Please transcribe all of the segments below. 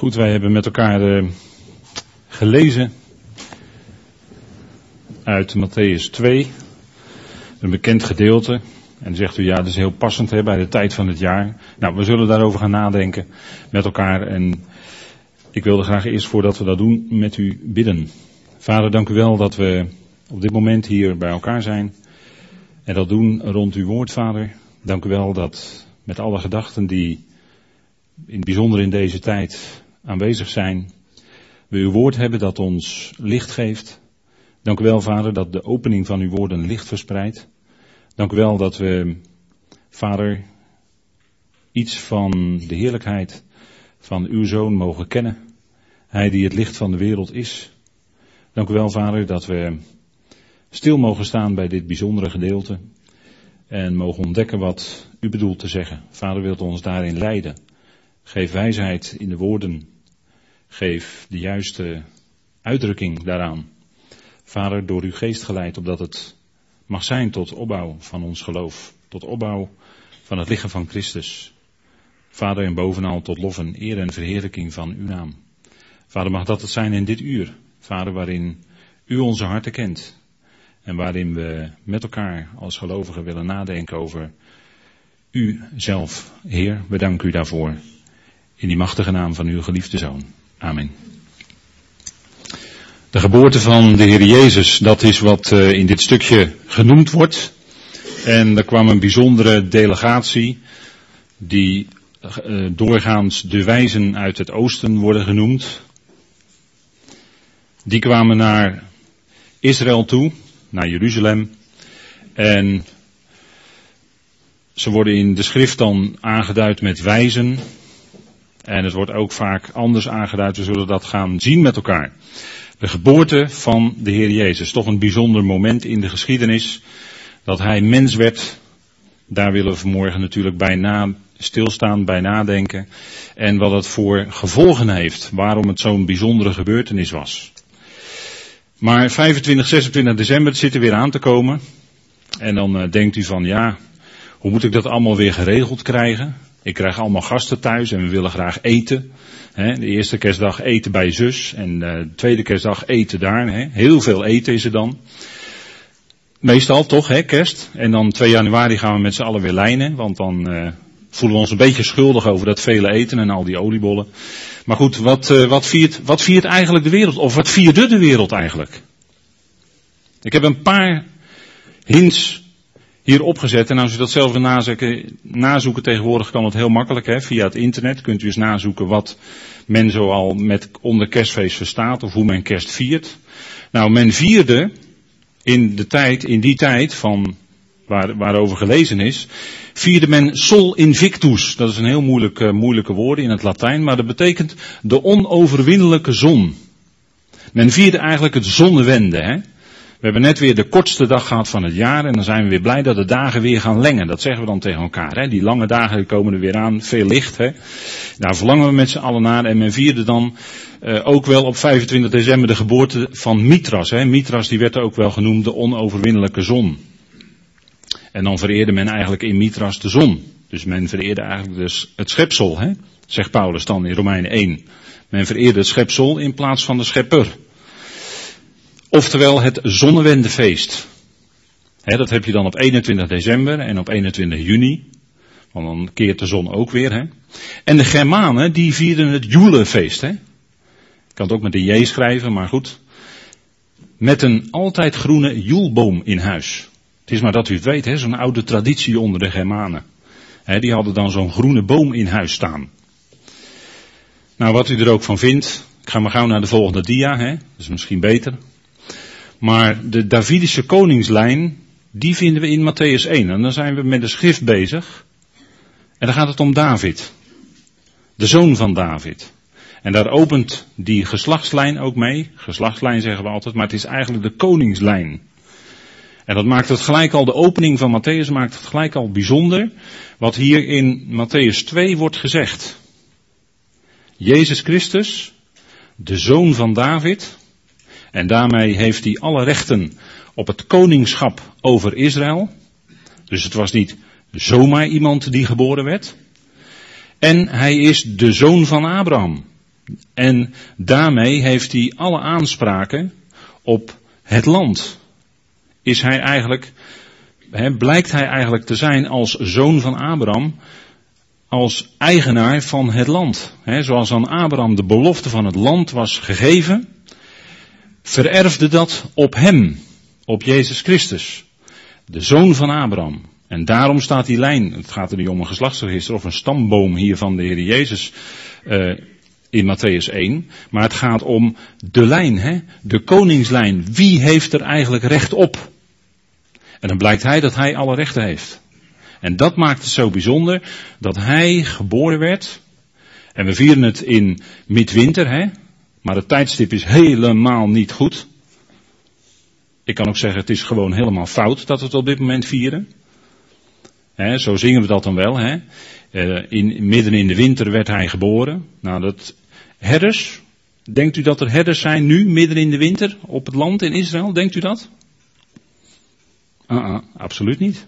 Goed, wij hebben met elkaar gelezen uit Mattheüs 2, een bekend gedeelte. En dan zegt u, ja, dat is heel passend bij de tijd van het jaar. Nou, we zullen daarover gaan nadenken met elkaar. En ik wilde graag eerst, voordat we dat doen, met u bidden. Vader, dank u wel dat we op dit moment hier bij elkaar zijn. En dat doen rond uw woord, Vader. Dank u wel dat met alle gedachten die in het bijzonder in deze tijd aanwezig zijn, we uw woord hebben dat ons licht geeft. Dank u wel, Vader, dat de opening van uw woorden licht verspreidt. Dank u wel dat we, Vader, iets van de heerlijkheid van uw Zoon mogen kennen. Hij die het licht van de wereld is. Dank u wel, Vader, dat we stil mogen staan bij dit bijzondere gedeelte en mogen ontdekken wat u bedoelt te zeggen. Vader, wilt ons daarin leiden. Geef wijsheid in de woorden. Geef de juiste uitdrukking daaraan. Vader, door uw geest geleid, opdat het mag zijn tot opbouw van ons geloof. Tot opbouw van het lichaam van Christus. Vader, en bovenal tot lof en eer en verheerlijking van uw naam. Vader, mag dat het zijn in dit uur. Vader, waarin u onze harten kent. En waarin we met elkaar als gelovigen willen nadenken over u zelf. Heer, we danken u daarvoor. In die machtige naam van uw geliefde Zoon. Amen. De geboorte van de Heer Jezus, dat is wat in dit stukje genoemd wordt. En er kwam een bijzondere delegatie, die doorgaans de wijzen uit het oosten worden genoemd. Die kwamen naar Israël toe, naar Jeruzalem. En ze worden in de schrift dan aangeduid met wijzen. En het wordt ook vaak anders aangeduid, we zullen dat gaan zien met elkaar. De geboorte van de Heer Jezus, toch een bijzonder moment in de geschiedenis, dat hij mens werd. Daar willen we vanmorgen natuurlijk bij stilstaan, bij nadenken. En wat het voor gevolgen heeft, waarom het zo'n bijzondere gebeurtenis was. Maar 25, 26 december zit er weer aan te komen. En dan denkt u van, ja, hoe moet ik dat allemaal weer geregeld krijgen? Ik krijg allemaal gasten thuis en we willen graag eten. De eerste kerstdag eten bij zus en de tweede kerstdag eten daar. Heel veel eten is er dan. Meestal toch, kerst. En dan 2 januari gaan we met z'n allen weer lijnen, want dan voelen we ons een beetje schuldig over dat vele eten en al die oliebollen. Maar goed, wat viert eigenlijk de wereld? Of wat vierde de wereld eigenlijk? Ik heb een paar hints hier opgezet. En als u dat zelf wil nazoeken tegenwoordig kan het heel makkelijk. Via het internet kunt u eens nazoeken wat men zoal met onder kerstfeest verstaat. Of hoe men kerst viert. Nou, men vierde in die tijd van waarover gelezen is, vierde men Sol Invictus. Dat is een heel moeilijke woord in het Latijn, maar dat betekent de onoverwinnelijke zon. Men vierde eigenlijk het zonnewende. We hebben net weer de kortste dag gehad van het jaar en dan zijn we weer blij dat de dagen weer gaan lengen. Dat zeggen we dan tegen elkaar. Die lange dagen komen er weer aan, veel licht. Daar verlangen we met z'n allen naar en men vierde dan ook wel op 25 december de geboorte van Mithras. Mithras die werd ook wel genoemd de onoverwinnelijke zon. En dan vereerde men eigenlijk in Mithras de zon. Dus men vereerde eigenlijk dus het schepsel, zegt Paulus dan in Romeinen 1. Men vereerde het schepsel in plaats van de schepper. Oftewel het zonnewendefeest. Dat heb je dan op 21 december en op 21 juni. Want dan keert de zon ook weer. En de Germanen die vierden het Julefeest. Ik kan het ook met een J schrijven, maar goed. Met een altijd groene joelboom in huis. Het is maar dat u het weet, zo'n oude traditie onder de Germanen. Die hadden dan zo'n groene boom in huis staan. Nou, wat u er ook van vindt. Ik ga maar gauw naar de volgende dia. Dat is misschien beter. Maar de Davidische koningslijn, die vinden we in Mattheüs 1. En dan zijn we met de schrift bezig. En dan gaat het om David. De zoon van David. En daar opent die geslachtslijn ook mee. Geslachtslijn zeggen we altijd, maar het is eigenlijk de koningslijn. En dat maakt het gelijk al, de opening van Mattheüs maakt het gelijk al bijzonder. Wat hier in Mattheüs 2 wordt gezegd. Jezus Christus, de zoon van David. En daarmee heeft hij alle rechten op het koningschap over Israël. Dus het was niet zomaar iemand die geboren werd. En hij is de zoon van Abraham. En daarmee heeft hij alle aanspraken op het land. Blijkt hij eigenlijk te zijn als zoon van Abraham, als eigenaar van het land. Zoals aan Abraham de belofte van het land was gegeven, vererfde dat op hem, op Jezus Christus, de zoon van Abraham. En daarom staat die lijn, het gaat er niet om een geslachtsregister of een stamboom hier van de Heer Jezus in Mattheüs 1, maar het gaat om de lijn, de koningslijn. Wie heeft er eigenlijk recht op? En dan blijkt dat hij alle rechten heeft. En dat maakt het zo bijzonder dat hij geboren werd. En we vieren het in midwinter, maar het tijdstip is helemaal niet goed. Ik kan ook zeggen, het is gewoon helemaal fout dat we het op dit moment vieren. Zo zingen we dat dan wel. Midden in de winter werd hij geboren. Nou, herders, denkt u dat er herders zijn nu, midden in de winter, op het land in Israël? Denkt u dat? Absoluut niet.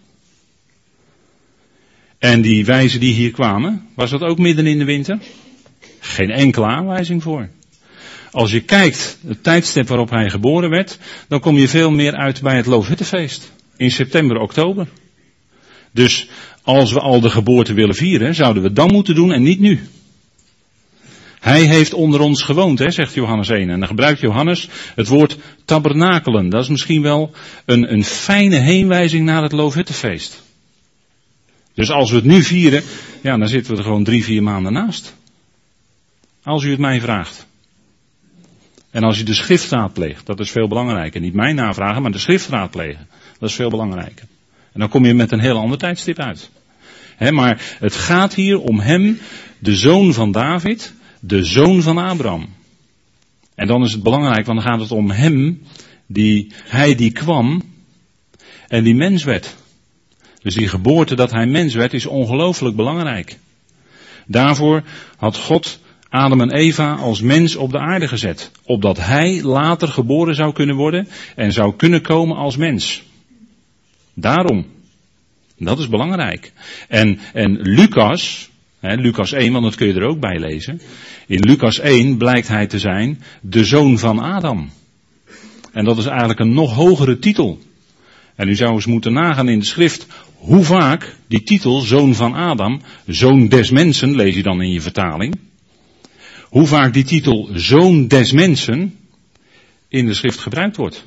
En die wijzen die hier kwamen, was dat ook midden in de winter? Geen enkele aanwijzing voor. Als je kijkt, het tijdstip waarop hij geboren werd, dan kom je veel meer uit bij het Loofhuttenfeest. In september, oktober. Dus als we al de geboorte willen vieren, zouden we dan moeten doen en niet nu. Hij heeft onder ons gewoond, zegt Johannes 1. En dan gebruikt Johannes het woord tabernakelen. Dat is misschien wel een fijne heenwijzing naar het Loofhuttenfeest. Dus als we het nu vieren, ja, dan zitten we er gewoon 3-4 maanden naast. Als u het mij vraagt. En als u de schrift raadpleegt, dat is veel belangrijker. Niet mij navragen, maar de schrift raadplegen. Dat is veel belangrijker. En dan kom je met een heel ander tijdstip uit. Maar het gaat hier om hem, de zoon van David, de zoon van Abraham. En dan is het belangrijk, want dan gaat het om hem, hij die kwam en die mens werd. Dus die geboorte dat hij mens werd is ongelooflijk belangrijk. Daarvoor had God Adam en Eva als mens op de aarde gezet. Opdat hij later geboren zou kunnen worden en zou kunnen komen als mens. Daarom. Dat is belangrijk. En Lucas, Lucas 1, want dat kun je er ook bij lezen. In Lucas 1 blijkt hij te zijn de zoon van Adam. En dat is eigenlijk een nog hogere titel. En u zou eens moeten nagaan in de schrift hoe vaak die titel zoon van Adam, zoon des mensen, lees je dan in je vertaling. Hoe vaak die titel zoon des mensen in de schrift gebruikt wordt.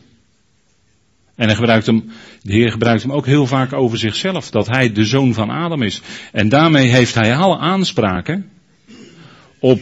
En de Heer gebruikt hem ook heel vaak over zichzelf, dat hij de zoon van Adam is. En daarmee heeft hij alle aanspraken op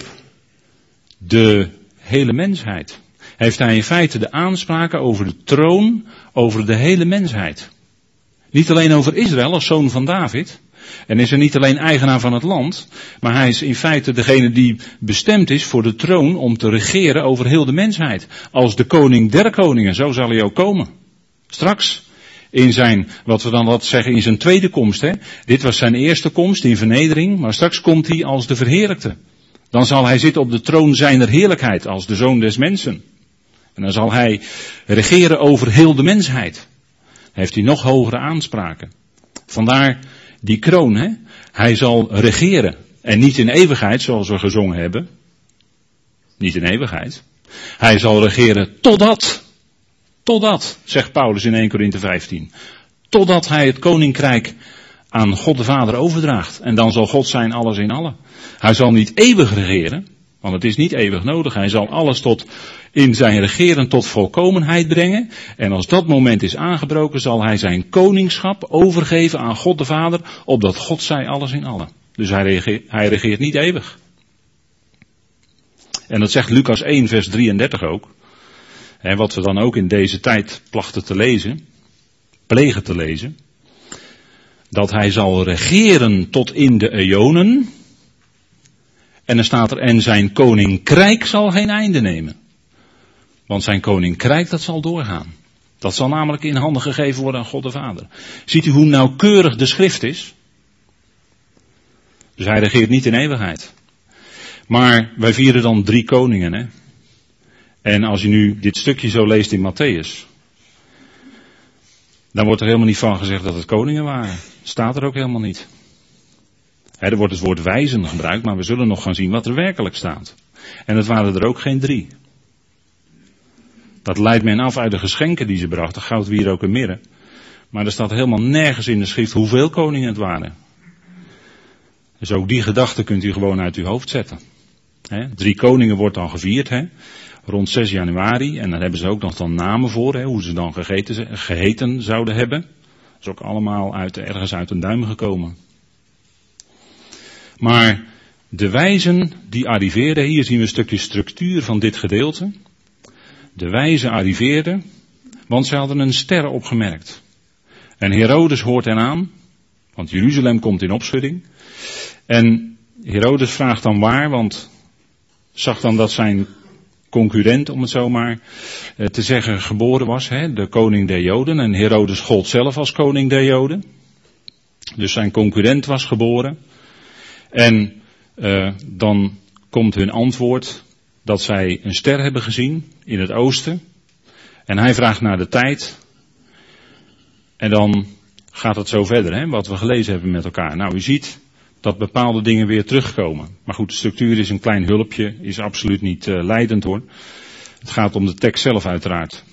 de hele mensheid. Heeft hij in feite de aanspraken over de troon, over de hele mensheid. Niet alleen over Israël als zoon van David. En is er niet alleen eigenaar van het land, maar hij is in feite degene die bestemd is voor de troon om te regeren over heel de mensheid. Als de koning der koningen, zo zal hij ook komen. Straks, in zijn, wat we dan wat zeggen, in zijn tweede komst. Dit was zijn eerste komst in vernedering, maar straks komt hij als de verheerlijkte. Dan zal hij zitten op de troon zijner heerlijkheid als de zoon des mensen. En dan zal hij regeren over heel de mensheid. Heeft hij nog hogere aanspraken. Vandaar die kroon, Hij zal regeren. En niet in eeuwigheid, zoals we gezongen hebben. Niet in eeuwigheid. Hij zal regeren totdat, zegt Paulus in 1 Korinthe 15. Totdat hij het koninkrijk aan God de Vader overdraagt. En dan zal God zijn alles in allen. Hij zal niet eeuwig regeren, want het is niet eeuwig nodig. Hij zal alles in zijn regeren tot volkomenheid brengen. En als dat moment is aangebroken, zal hij zijn koningschap overgeven aan God de Vader, opdat God zij alles in allen. Dus hij regeert niet eeuwig. En dat zegt Lucas 1 vers 33 ook. En wat we dan ook in deze tijd plegen te lezen. Dat hij zal regeren tot in de eonen. En dan staat er, en zijn koninkrijk zal geen einde nemen. Want zijn koninkrijk, dat zal doorgaan. Dat zal namelijk in handen gegeven worden aan God de Vader. Ziet u hoe nauwkeurig de schrift is? Dus hij regeert niet in eeuwigheid. Maar wij vieren dan 3 koningen, En als je nu dit stukje zo leest in Mattheüs, dan wordt er helemaal niet van gezegd dat het koningen waren. Staat er ook helemaal niet. Er wordt het woord wijzen gebruikt, maar we zullen nog gaan zien wat er werkelijk staat. En het waren er ook geen 3. Dat leidt men af uit de geschenken die ze brachten, goud, wierook en mirre. Maar er staat helemaal nergens in de schrift hoeveel koningen het waren. Dus ook die gedachte kunt u gewoon uit uw hoofd zetten. 3 koningen wordt dan gevierd, rond 6 januari. En daar hebben ze ook nog dan namen voor, hoe ze dan geheten zouden hebben. Dat is ook allemaal ergens uit een duim gekomen. Maar de wijzen die arriveerden, hier zien we een stukje structuur van dit gedeelte. De wijzen arriveerden, want ze hadden een ster opgemerkt. En Herodes hoort hen aan, want Jeruzalem komt in opschudding. En Herodes vraagt dan waar, want zag dan dat zijn concurrent, om het zo maar te zeggen, geboren was, de koning der Joden. En Herodes gold zelf als koning der Joden. Dus zijn concurrent was geboren. En dan komt hun antwoord dat zij een ster hebben gezien in het oosten. En hij vraagt naar de tijd. En dan gaat het zo verder, wat we gelezen hebben met elkaar. Nou, u ziet dat bepaalde dingen weer terugkomen. Maar goed, de structuur is een klein hulpje, is absoluut niet leidend hoor. Het gaat om de tekst zelf uiteraard.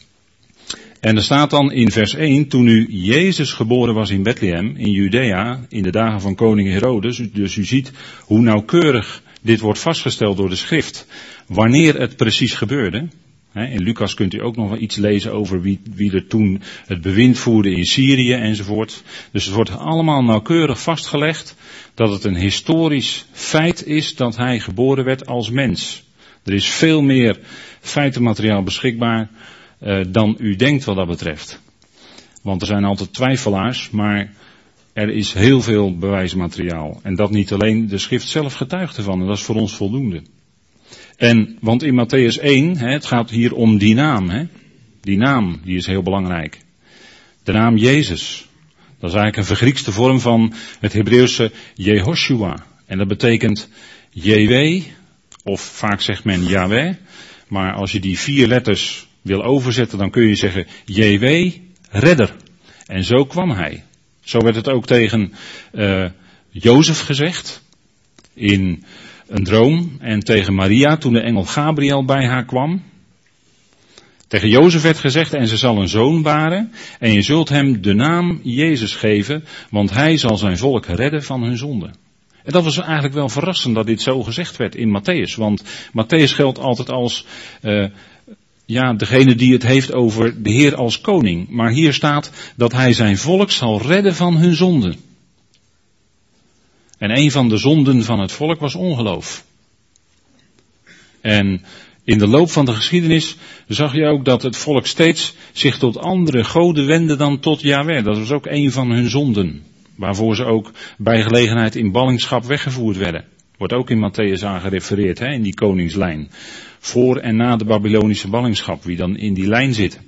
En er staat dan in vers 1, toen nu Jezus geboren was in Bethlehem, in Judea, in de dagen van koning Herodes. Dus u ziet hoe nauwkeurig dit wordt vastgesteld door de schrift. Wanneer het precies gebeurde. In Lucas kunt u ook nog wel iets lezen over wie er toen het bewind voerde in Syrië enzovoort. Dus het wordt allemaal nauwkeurig vastgelegd dat het een historisch feit is dat hij geboren werd als mens. Er is veel meer feitenmateriaal beschikbaar dan u denkt wat dat betreft. Want er zijn altijd twijfelaars, maar er is heel veel bewijsmateriaal. En dat niet alleen, de schrift zelf getuigt ervan en dat is voor ons voldoende. Want in Mattheüs 1, het gaat hier om die naam. Die naam, die is heel belangrijk. De naam Jezus. Dat is eigenlijk een vergriekste vorm van het Hebreeuwse Jehoshua. En dat betekent JW, of vaak zegt men Yahweh. Maar als je die 4 letters wil overzetten, dan kun je zeggen JW, redder. En zo kwam hij. Zo werd het ook tegen Jozef gezegd. In een droom. En tegen Maria toen de engel Gabriel bij haar kwam. Tegen Jozef werd gezegd, en ze zal een zoon baren. En je zult hem de naam Jezus geven, want hij zal zijn volk redden van hun zonden. En dat was eigenlijk wel verrassend dat dit zo gezegd werd in Matthäus. Want Matthäus geldt altijd als degene die het heeft over de Heer als koning. Maar hier staat dat hij zijn volk zal redden van hun zonden. En een van de zonden van het volk was ongeloof. En in de loop van de geschiedenis zag je ook dat het volk steeds zich tot andere goden wendde dan tot Yahweh. Dat was ook een van hun zonden. Waarvoor ze ook bij gelegenheid in ballingschap weggevoerd werden. Wordt ook in Matthäus aan gerefereerd, in die koningslijn. Voor en na de Babylonische ballingschap, wie dan in die lijn zitten.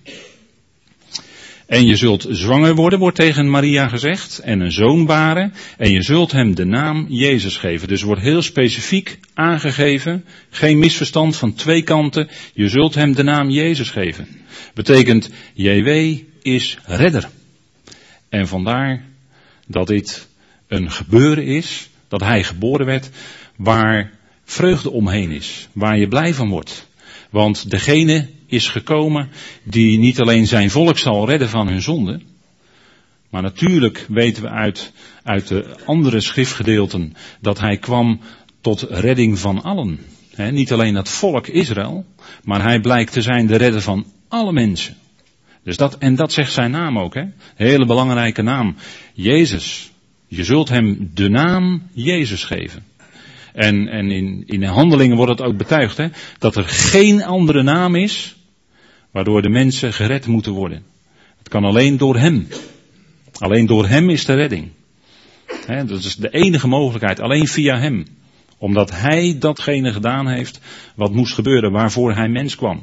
En je zult zwanger worden, wordt tegen Maria gezegd, en een zoon baren, en je zult hem de naam Jezus geven. Dus wordt heel specifiek aangegeven, geen misverstand van 2 kanten, je zult hem de naam Jezus geven. Betekent, JW is redder. En vandaar dat dit een gebeuren is, dat hij geboren werd, waar vreugde omheen is, waar je blij van wordt. Want degene is gekomen die niet alleen zijn volk zal redden van hun zonden. Maar natuurlijk weten we uit de andere schriftgedeelten dat hij kwam tot redding van allen. Niet alleen het volk Israël, maar hij blijkt te zijn de redder van alle mensen. Dus dat zegt zijn naam ook. Een hele belangrijke naam. Jezus. Je zult hem de naam Jezus geven. En in Handelingen wordt het ook betuigd, dat er geen andere naam is waardoor de mensen gered moeten worden. Het kan alleen door hem. Alleen door hem is de redding. Dat is de enige mogelijkheid, alleen via hem. Omdat hij datgene gedaan heeft wat moest gebeuren, waarvoor hij mens kwam.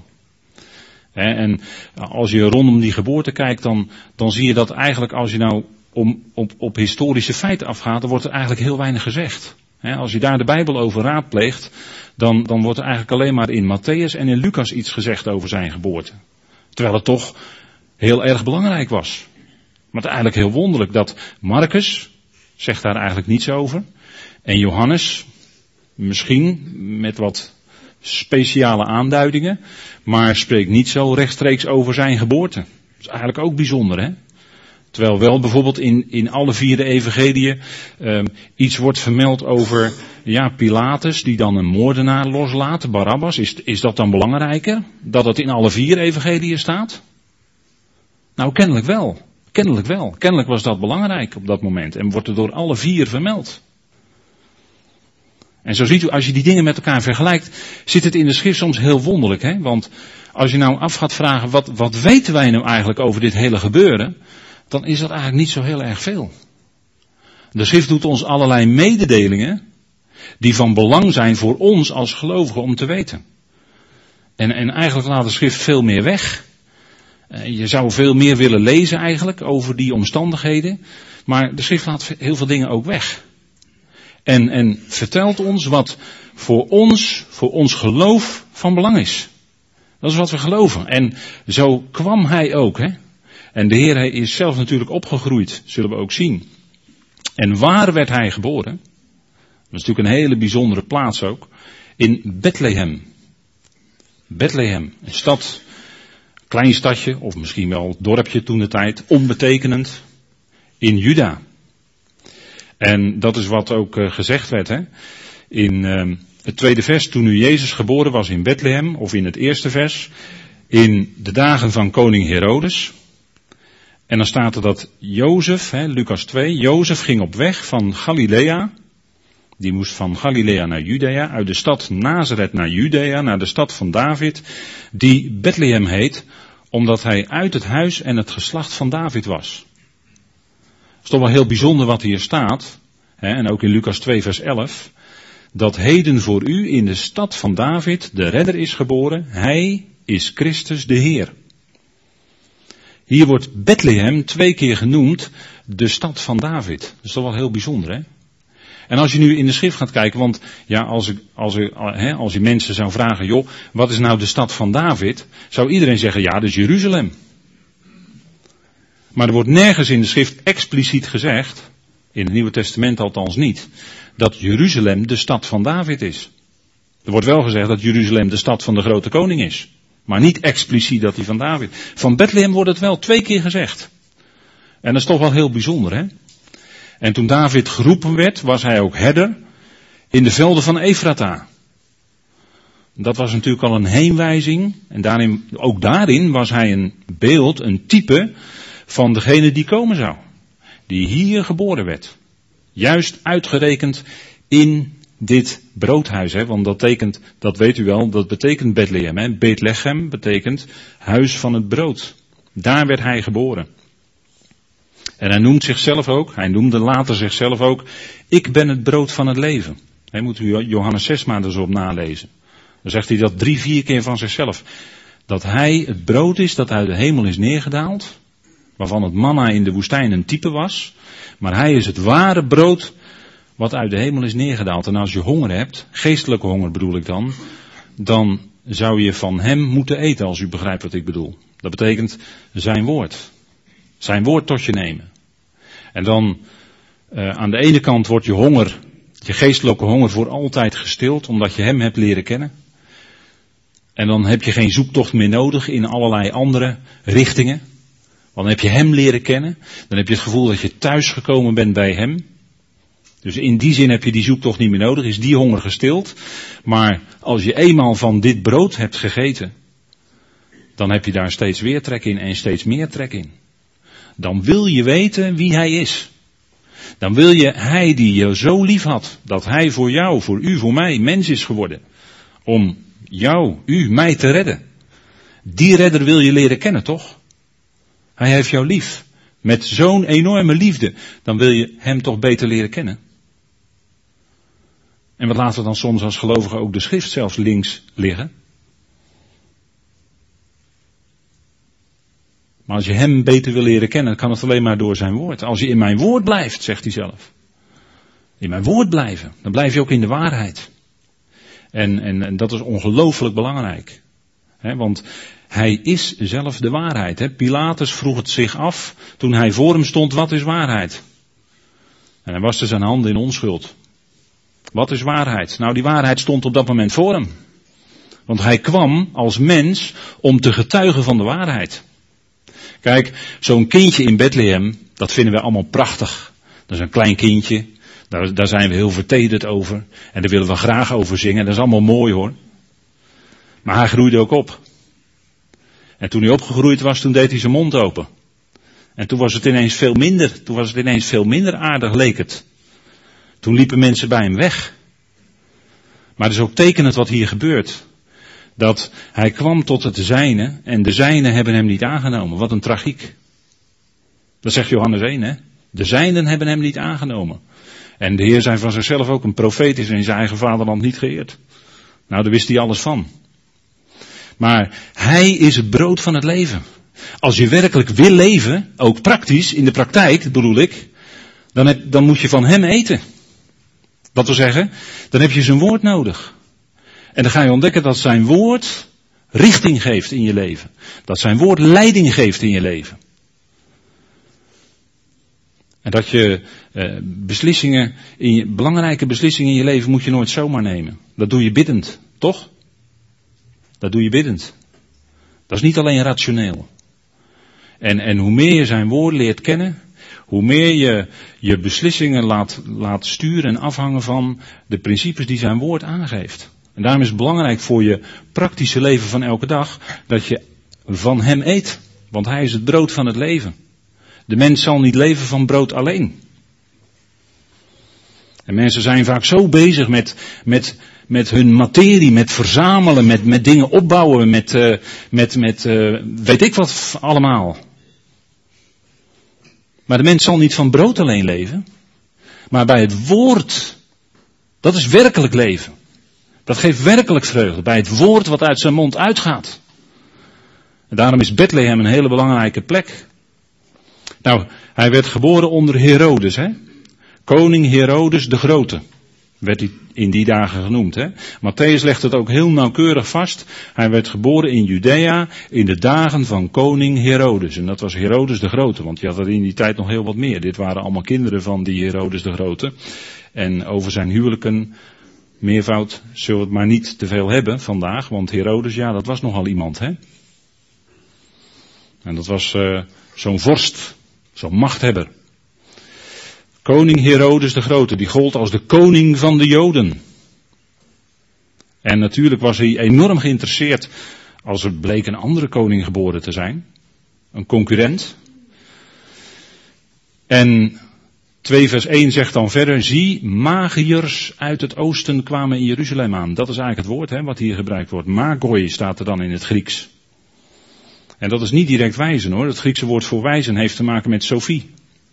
En als je rondom die geboorte kijkt, dan zie je dat eigenlijk als je nou op historische feiten afgaat, dan wordt er eigenlijk heel weinig gezegd. Als je daar de Bijbel over raadpleegt, dan wordt er eigenlijk alleen maar in Matthäus en in Lucas iets gezegd over zijn geboorte. Terwijl het toch heel erg belangrijk was. Maar het is eigenlijk heel wonderlijk dat Marcus zegt daar eigenlijk niets over. En Johannes, misschien met wat speciale aanduidingen, maar spreekt niet zo rechtstreeks over zijn geboorte. Dat is eigenlijk ook bijzonder, hè? Terwijl wel bijvoorbeeld in alle 4 de evangeliën iets wordt vermeld over Pilatus die dan een moordenaar loslaat, Barabbas. Is dat dan belangrijker? Dat het in alle 4 evangeliën staat? Nou, kennelijk wel. Kennelijk wel. Kennelijk was dat belangrijk op dat moment en wordt er door alle 4 vermeld. En zo ziet u, als je die dingen met elkaar vergelijkt, zit het in de schrift soms heel wonderlijk, hè? Want als je nou af gaat vragen, wat weten wij nou eigenlijk over dit hele gebeuren, dan is dat eigenlijk niet zo heel erg veel. De schrift doet ons allerlei mededelingen die van belang zijn voor ons als gelovigen om te weten. En eigenlijk laat de schrift veel meer weg. Je zou veel meer willen lezen eigenlijk over die omstandigheden, maar de schrift laat heel veel dingen ook weg. En vertelt ons wat voor ons geloof van belang is. Dat is wat we geloven. En zo kwam hij ook, hè. En de Heer hij is zelf natuurlijk opgegroeid, zullen we ook zien. En waar werd hij geboren? Dat is natuurlijk een hele bijzondere plaats ook. In Bethlehem. Bethlehem, een stad, klein stadje, of misschien wel dorpje toentertijd, onbetekenend, in Juda. En dat is wat ook gezegd werd, hè. In het 2e vers, toen nu Jezus geboren was in Bethlehem, of in het 1e vers, in de dagen van koning Herodes. En dan staat er dat Jozef, Lucas 2, Jozef ging op weg van Galilea. Die moest van Galilea naar Judea, uit de stad Nazareth naar Judea, naar de stad van David, die Bethlehem heet, omdat hij uit het huis en het geslacht van David was. Het is toch wel heel bijzonder wat hier staat, en ook in Lucas 2 vers 11, dat heden voor u in de stad van David de redder is geboren, hij is Christus de Heer. Hier wordt Bethlehem 2 keer genoemd, de stad van David. Dat is toch wel heel bijzonder, hè? En als je nu in de schrift gaat kijken, want ja, als je mensen zou vragen, joh, wat is nou de stad van David? Zou iedereen zeggen, ja, dat is Jeruzalem. Maar er wordt nergens in de schrift expliciet gezegd, in het Nieuwe Testament althans niet, dat Jeruzalem de stad van David is. Er wordt wel gezegd dat Jeruzalem de stad van de grote koning is. Maar niet expliciet dat hij van David. Van Bethlehem wordt het wel 2 keer gezegd. En dat is toch wel heel bijzonder, hè? En toen David geroepen werd, was hij ook herder in de velden van Efrata. Dat was natuurlijk al een heenwijzing. En ook daarin was hij een beeld, een type van degene die komen zou. Die hier geboren werd. Juist uitgerekend in dit broodhuis, hè? Want dat weet u wel, dat betekent Bethlehem, hè? Bethlehem betekent huis van het brood. Daar werd hij geboren. En hij noemde later zichzelf ook, ik ben het brood van het leven. Hij moet u Johannes 6 maar dus op nalezen. Dan zegt hij dat 3-4 keer van zichzelf. Dat hij het brood is dat uit de hemel is neergedaald, waarvan het manna in de woestijn een type was. Maar hij is het ware brood wat uit de hemel is neergedaald. En als je honger hebt, geestelijke honger bedoel ik dan zou je van hem moeten eten, als u begrijpt wat ik bedoel. Dat betekent zijn woord. Zijn woord tot je nemen. En dan aan de ene kant wordt je geestelijke honger voor altijd gestild, omdat je hem hebt leren kennen. En dan heb je geen zoektocht meer nodig in allerlei andere richtingen. Want dan heb je hem leren kennen. Dan heb je het gevoel dat je thuisgekomen bent bij hem. Dus in die zin heb je die zoektocht niet meer nodig, is die honger gestild. Maar als je eenmaal van dit brood hebt gegeten, dan heb je daar steeds weer trek in en steeds meer trek in. Dan wil je weten wie hij is. Dan wil je, hij die je zo lief had, dat hij voor jou, voor u, voor mij mens is geworden. Om jou, u, mij te redden. Die redder wil je leren kennen, toch? Hij heeft jou lief. Met zo'n enorme liefde. Dan wil je hem toch beter leren kennen. En wat laten we dan soms als gelovigen ook de schrift zelfs links liggen? Maar als je hem beter wil leren kennen, kan het alleen maar door zijn woord. Als je in mijn woord blijft, zegt hij zelf. In mijn woord blijven, dan blijf je ook in de waarheid. En dat is ongelooflijk belangrijk. Want hij is zelf de waarheid. Pilatus vroeg het zich af toen hij voor hem stond, wat is waarheid? En hij waste zijn handen in onschuld. Wat is waarheid? Nou, die waarheid stond op dat moment voor hem. Want hij kwam als mens om te getuigen van de waarheid. Kijk, zo'n kindje in Bethlehem, dat vinden we allemaal prachtig. Dat is een klein kindje, daar zijn we heel vertederd over. En daar willen we graag over zingen, dat is allemaal mooi hoor. Maar hij groeide ook op. En toen hij opgegroeid was, toen deed hij zijn mond open. En toen was het ineens veel minder. Toen was het ineens veel minder aardig, leek het. Toen liepen mensen bij hem weg. Maar het is ook tekenend wat hier gebeurt. Dat hij kwam tot het zijne en de zijnen hebben hem niet aangenomen. Wat een tragiek. Dat zegt Johannes 1, hè. De zijnen hebben hem niet aangenomen. En de Heer zei van zichzelf ook, een profeet is in zijn eigen vaderland niet geëerd. Nou, daar wist hij alles van. Maar hij is het brood van het leven. Als je werkelijk wil leven, ook praktisch, in de praktijk bedoel ik, dan moet je van hem eten. Dat wil zeggen, dan heb je zijn woord nodig. En dan ga je ontdekken dat zijn woord richting geeft in je leven. Dat zijn woord leiding geeft in je leven. En dat je belangrijke beslissingen in je leven moet je nooit zomaar nemen. Dat doe je biddend, toch? Dat doe je biddend. Dat is niet alleen rationeel. En hoe meer je zijn woord leert kennen, hoe meer je je beslissingen laat sturen en afhangen van de principes die zijn woord aangeeft. En daarom is het belangrijk voor je praktische leven van elke dag dat je van hem eet. Want hij is het brood van het leven. De mens zal niet leven van brood alleen. En mensen zijn vaak zo bezig met hun materie, met verzamelen, met dingen opbouwen, met weet ik wat allemaal. Maar de mens zal niet van brood alleen leven. Maar bij het woord, dat is werkelijk leven. Dat geeft werkelijk vreugde. Bij het woord wat uit zijn mond uitgaat. En daarom is Bethlehem een hele belangrijke plek. Nou, hij werd geboren onder Herodes, hè. Koning Herodes de Grote. Werd hij in die dagen genoemd, hè. Matthäus legt het ook heel nauwkeurig vast. Hij werd geboren in Judea in de dagen van koning Herodes. En dat was Herodes de Grote, want je had er in die tijd nog heel wat meer. Dit waren allemaal kinderen van die Herodes de Grote. En over zijn huwelijken, meervoud, zullen we het maar niet te veel hebben vandaag. Want Herodes, ja, dat was nogal iemand, hè. En dat was zo'n vorst, zo'n machthebber. Koning Herodes de Grote, die gold als de koning van de Joden. En natuurlijk was hij enorm geïnteresseerd als er bleek een andere koning geboren te zijn. Een concurrent. En 2 vers 1 zegt dan verder, zie, magiërs uit het oosten kwamen in Jeruzalem aan. Dat is eigenlijk het woord, hè, wat hier gebruikt wordt. Magoi staat er dan in het Grieks. En dat is niet direct wijzen hoor. Het Griekse woord voor wijzen heeft te maken met Sophie.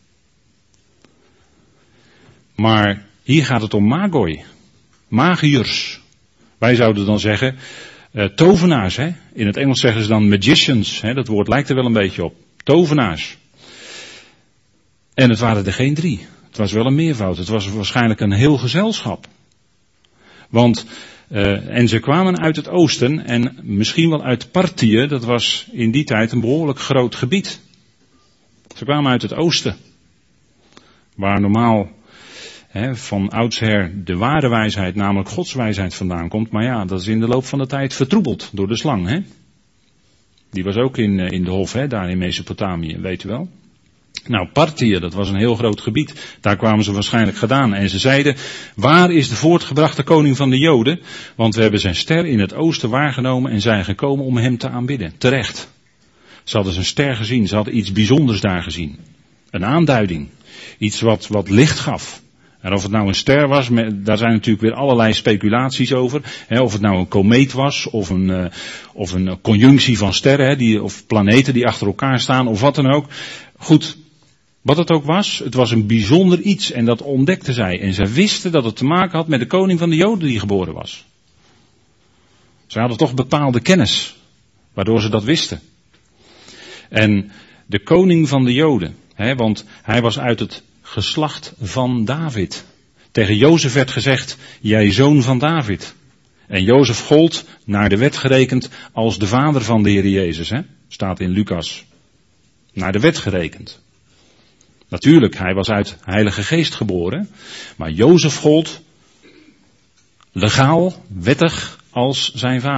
Maar hier gaat het om magoi. Magiërs. Wij zouden dan zeggen tovenaars. Hè? In het Engels zeggen ze dan magicians. Hè? Dat woord lijkt er wel een beetje op. Tovenaars. En het waren er geen 3. Het was wel een meervoud. Het was waarschijnlijk een heel gezelschap. Want en ze kwamen uit het oosten en misschien wel uit Parthië. Dat was in die tijd een behoorlijk groot gebied. Ze kwamen uit het oosten. Waar normaal van oudsher de ware wijsheid, namelijk Gods wijsheid vandaan komt. Maar ja, dat is in de loop van de tijd vertroebeld door de slang. Hè? Die was ook in de hof, hè, daar in Mesopotamië, weet u wel. Nou, Parthië, dat was een heel groot gebied. Daar kwamen ze waarschijnlijk gedaan. En ze zeiden, waar is de voortgebrachte koning van de Joden? Want we hebben zijn ster in het oosten waargenomen en zijn gekomen om hem te aanbidden. Terecht. Ze hadden zijn ster gezien, ze hadden iets bijzonders daar gezien. Een aanduiding. Iets wat licht gaf. En of het nou een ster was, daar zijn natuurlijk weer allerlei speculaties over. Of het nou een komeet was, of een conjunctie van sterren, of planeten die achter elkaar staan, of wat dan ook. Goed, wat het ook was, het was een bijzonder iets en dat ontdekten zij. En zij wisten dat het te maken had met de koning van de Joden die geboren was. Zij hadden toch bepaalde kennis, waardoor ze dat wisten. En de koning van de Joden, want hij was uit het geslacht van David. Tegen Jozef werd gezegd, jij zoon van David. En Jozef gold, naar de wet gerekend, als de vader van de Heer Jezus. Staat in Lucas. Naar de wet gerekend. Natuurlijk, hij was uit Heilige Geest geboren. Maar Jozef gold legaal, wettig, als zijn vader.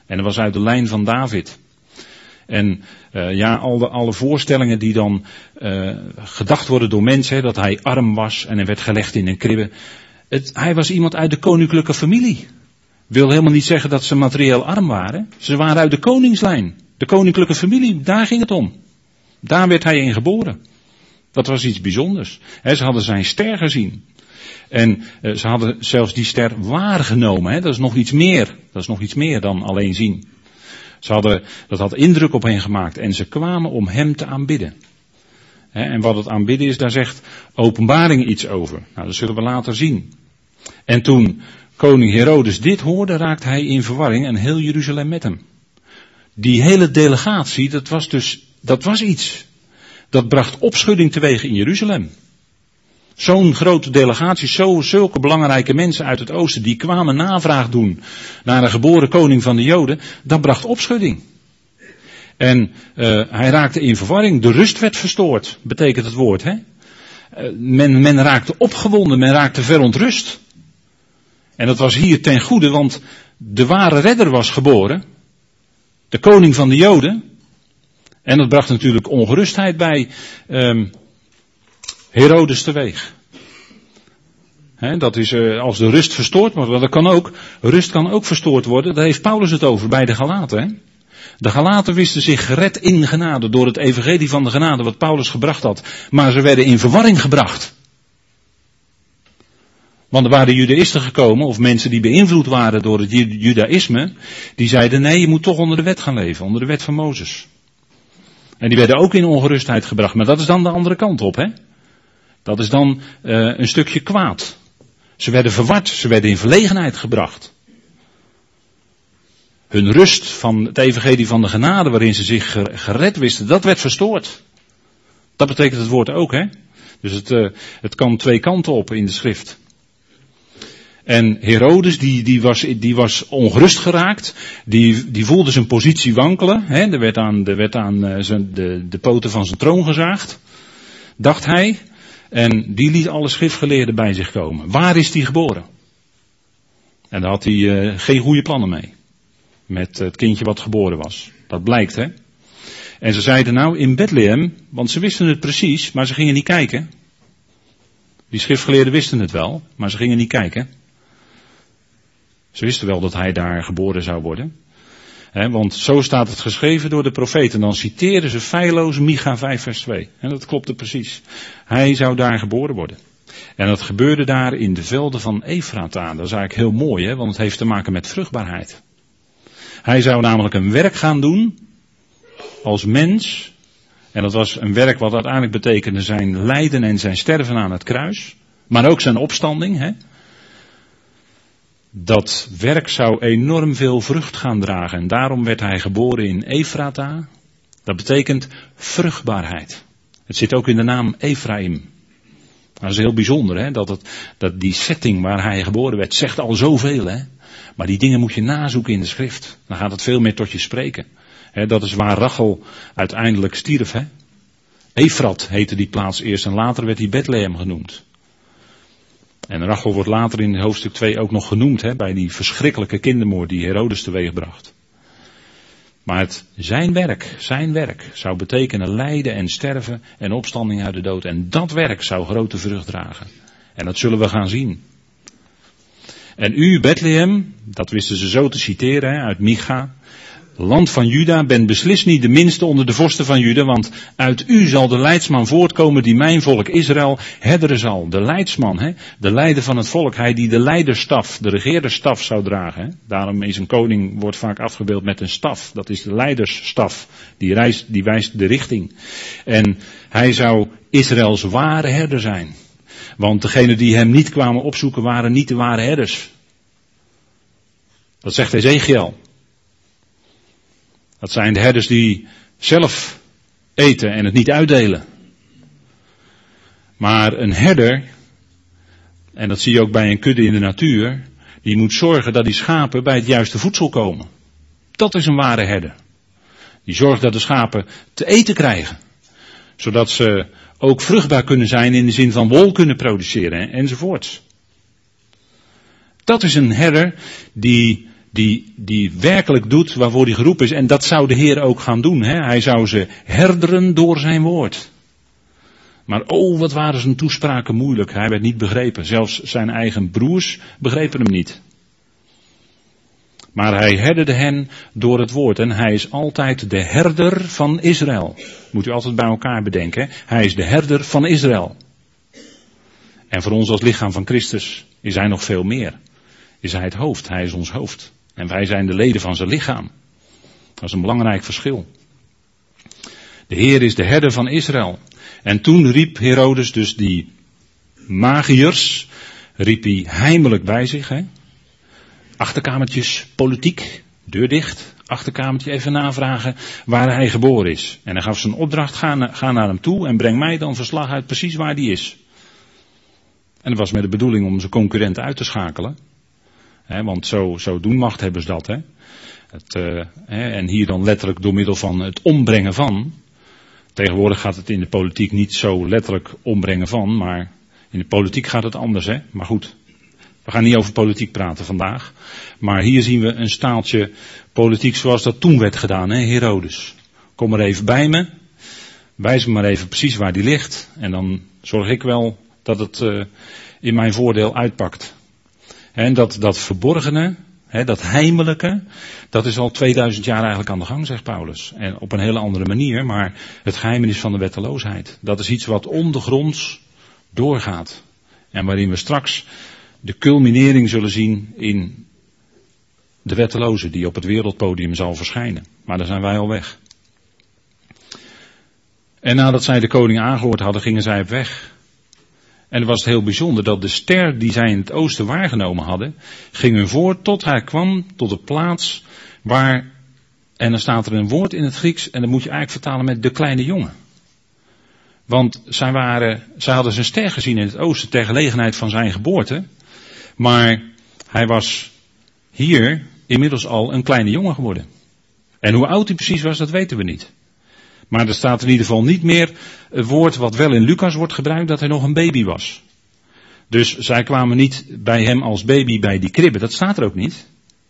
En dat was uit de lijn van David. En alle voorstellingen die dan gedacht worden door mensen, dat hij arm was en hij werd gelegd in een kribbe. Hij was iemand uit de koninklijke familie. Wil helemaal niet zeggen dat ze materieel arm waren. Ze waren uit de koningslijn. De koninklijke familie, daar ging het om. Daar werd hij in geboren. Dat was iets bijzonders. Ze hadden zijn ster gezien. En ze hadden zelfs die ster waargenomen. Dat is nog iets meer. Dat is nog iets meer dan alleen zien. Dat had indruk op hen gemaakt. En ze kwamen om hem te aanbidden. En wat het aanbidden is, daar zegt Openbaring iets over. Nou, dat zullen we later zien. En toen koning Herodes dit hoorde, raakte hij in verwarring en heel Jeruzalem met hem. Die hele delegatie, dat was iets. Dat bracht opschudding teweeg in Jeruzalem. Zo'n grote delegatie, zulke belangrijke mensen uit het oosten, die kwamen navraag doen naar een geboren koning van de Joden, dat bracht opschudding. En hij raakte in verwarring, de rust werd verstoord, betekent het woord. Hè? Men raakte opgewonden, men raakte verontrust. En dat was hier ten goede, want de ware redder was geboren, de koning van de Joden. En dat bracht natuurlijk ongerustheid bij Herodes teweeg. Dat is als de rust verstoord wordt, want dat kan ook, rust kan ook verstoord worden. Daar heeft Paulus het over bij de Galaten. Hè? De Galaten wisten zich gered in genade door het evangelie van de genade wat Paulus gebracht had. Maar ze werden in verwarring gebracht. Want er waren judaïsten gekomen, of mensen die beïnvloed waren door het judaïsme, die zeiden nee, je moet toch onder de wet gaan leven, onder de wet van Mozes. En die werden ook in ongerustheid gebracht, maar dat is dan de andere kant op, hè. Dat is dan een stukje kwaad. Ze werden verward, ze werden in verlegenheid gebracht. Hun rust van het evangelie van de genade, waarin ze zich gered wisten, dat werd verstoord. Dat betekent het woord ook, hè. Dus het kan twee kanten op in de schrift. En Herodes, die was ongerust geraakt. Die voelde zijn positie wankelen. Hè. Er werd aan de poten van zijn troon gezaagd. Dacht hij. En die liet alle schriftgeleerden bij zich komen. Waar is die geboren? En daar had hij geen goede plannen mee. Met het kindje wat geboren was. Dat blijkt, hè. En ze zeiden nou in Bethlehem, want ze wisten het precies, maar ze gingen niet kijken. Die schriftgeleerden wisten het wel, maar ze gingen niet kijken. Ze wisten wel dat hij daar geboren zou worden. Want zo staat het geschreven door de profeten. Dan citeren ze feilloos Micha 5 vers 2. En dat klopte precies. Hij zou daar geboren worden. En dat gebeurde daar in de velden van Efrata. Dat is eigenlijk heel mooi, hè? Want het heeft te maken met vruchtbaarheid. Hij zou namelijk een werk gaan doen als mens. En dat was een werk wat uiteindelijk betekende zijn lijden en zijn sterven aan het kruis. Maar ook zijn opstanding, hè? Dat werk zou enorm veel vrucht gaan dragen. En daarom werd hij geboren in Efrata. Dat betekent vruchtbaarheid. Het zit ook in de naam Ephraim. Dat is heel bijzonder, hè? Dat die setting waar hij geboren werd, zegt al zoveel, hè? Maar die dingen moet je nazoeken in de schrift. Dan gaat het veel meer tot je spreken. Dat is waar Rachel uiteindelijk stierf, hè? Efrat heette die plaats eerst en later werd die Bethlehem genoemd. En Rachel wordt later in hoofdstuk 2 ook nog genoemd, hè, bij die verschrikkelijke kindermoord die Herodes teweegbracht. Maar zijn werk zou betekenen lijden en sterven en opstanding uit de dood. En dat werk zou grote vrucht dragen. En dat zullen we gaan zien. En u, Bethlehem, dat wisten ze zo te citeren, hè, uit Micha. Land van Juda, bent beslist niet de minste onder de vorsten van Juda, want uit u zal de leidsman voortkomen die mijn volk Israël herderen zal. De leidsman, hè? De leider van het volk, hij die de leiderstaf, de regeerderstaf zou dragen. Hè? Daarom is een koning, wordt vaak afgebeeld met een staf. Dat is de leidersstaf, die wijst de richting. En hij zou Israëls ware herder zijn. Want degenen die hem niet kwamen opzoeken waren niet de ware herders. Dat zegt Ezekiel. Dat zijn de herders die zelf eten en het niet uitdelen. Maar een herder, en dat zie je ook bij een kudde in de natuur, die moet zorgen dat die schapen bij het juiste voedsel komen. Dat is een ware herder. Die zorgt dat de schapen te eten krijgen. Zodat ze ook vruchtbaar kunnen zijn in de zin van wol kunnen produceren enzovoorts. Dat is een herder die die werkelijk doet waarvoor hij geroepen is. En dat zou de Heer ook gaan doen. Hè? Hij zou ze herderen door zijn woord. Maar wat waren zijn toespraken moeilijk. Hij werd niet begrepen. Zelfs zijn eigen broers begrepen hem niet. Maar hij herderde hen door het woord. En hij is altijd de herder van Israël. Moet u altijd bij elkaar bedenken. Hè? Hij is de herder van Israël. En voor ons als lichaam van Christus is hij nog veel meer. Is hij het hoofd. Hij is ons hoofd. En wij zijn de leden van zijn lichaam. Dat is een belangrijk verschil. De Heer is de herder van Israël. En toen riep Herodes dus die magiërs, riep hij heimelijk bij zich. Hè? Achterkamertjes, politiek, deur dicht. Achterkamertje even navragen waar hij geboren is. En hij gaf zijn opdracht, ga naar hem toe en breng mij dan verslag uit precies waar die is. En dat was met de bedoeling om zijn concurrent uit te schakelen. Want zo doen machthebbers dat. En hier dan letterlijk door middel van het ombrengen van. Tegenwoordig gaat het in de politiek niet zo letterlijk ombrengen van, maar in de politiek gaat het anders. Maar goed, we gaan niet over politiek praten vandaag. Maar hier zien we een staaltje politiek zoals dat toen werd gedaan, Herodes. Kom maar even bij me, wijs me maar even precies waar die ligt. En dan zorg ik wel dat het in mijn voordeel uitpakt. En dat verborgene, dat heimelijke, dat is al 2000 jaar eigenlijk aan de gang, zegt Paulus. En op een hele andere manier, maar het geheimenis van de wetteloosheid. Dat is iets wat ondergronds doorgaat. En waarin we straks de culminering zullen zien in de wetteloze die op het wereldpodium zal verschijnen. Maar daar zijn wij al weg. En nadat zij de koning aangehoord hadden, gingen zij op weg. En het was heel bijzonder dat de ster die zij in het oosten waargenomen hadden, ging hun voor tot hij kwam tot de plaats waar, en dan staat er een woord in het Grieks, en dat moet je eigenlijk vertalen met de kleine jongen. Want zij hadden zijn ster gezien in het oosten ter gelegenheid van zijn geboorte, maar hij was hier inmiddels al een kleine jongen geworden. En hoe oud hij precies was, dat weten we niet. Maar er staat in ieder geval niet meer het woord wat wel in Lucas wordt gebruikt, dat hij nog een baby was. Dus zij kwamen niet bij hem als baby bij die kribbe, dat staat er ook niet.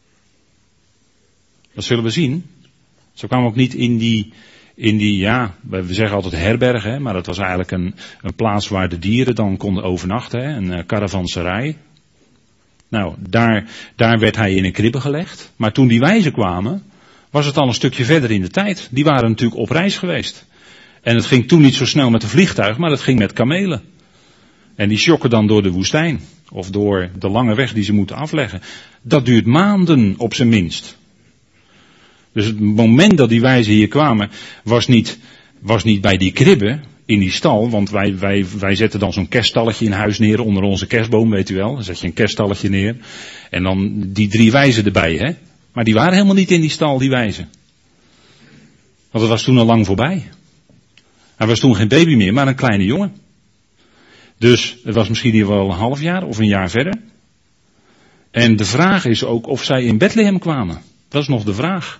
Dat zullen we zien. Ze kwamen ook niet in die we zeggen altijd herberg, maar dat was eigenlijk een plaats waar de dieren dan konden overnachten, een caravanserij. Nou, daar werd hij in een kribbe gelegd. Maar toen die wijzen kwamen, was het al een stukje verder in de tijd. Die waren natuurlijk op reis geweest. En het ging toen niet zo snel met een vliegtuig, maar het ging met kamelen. En die sjokken dan door de woestijn. Of door de lange weg die ze moeten afleggen. Dat duurt maanden op zijn minst. Dus het moment dat die wijzen hier kwamen, was niet bij die kribbe, in die stal. Want wij zetten dan zo'n kerststalletje in huis neer onder onze kerstboom, weet u wel. Dan zet je een kerststalletje neer. En dan die 3 wijzen erbij, Maar die waren helemaal niet in die stal, die wijzen. Want het was toen al lang voorbij. Hij was toen geen baby meer, maar een kleine jongen. Dus het was misschien hier wel een half jaar of een jaar verder. En de vraag is ook of zij in Bethlehem kwamen. Dat is nog de vraag.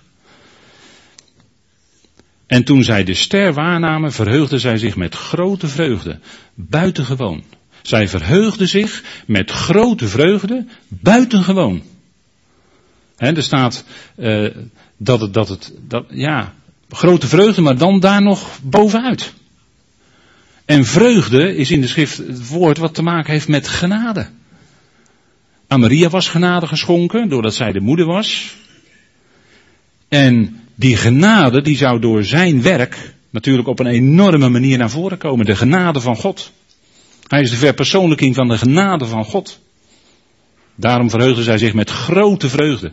En toen zij de ster waarnamen, verheugden zij zich met grote vreugde. Buitengewoon. Zij verheugden zich met grote vreugde, buitengewoon. Er staat grote vreugde, maar dan daar nog bovenuit. En vreugde is in de schrift het woord wat te maken heeft met genade. Aan Maria was genade geschonken, doordat zij de moeder was. En die genade, die zou door zijn werk natuurlijk op een enorme manier naar voren komen. De genade van God. Hij is de verpersoonlijking van de genade van God. Daarom verheugden zij zich met grote vreugde.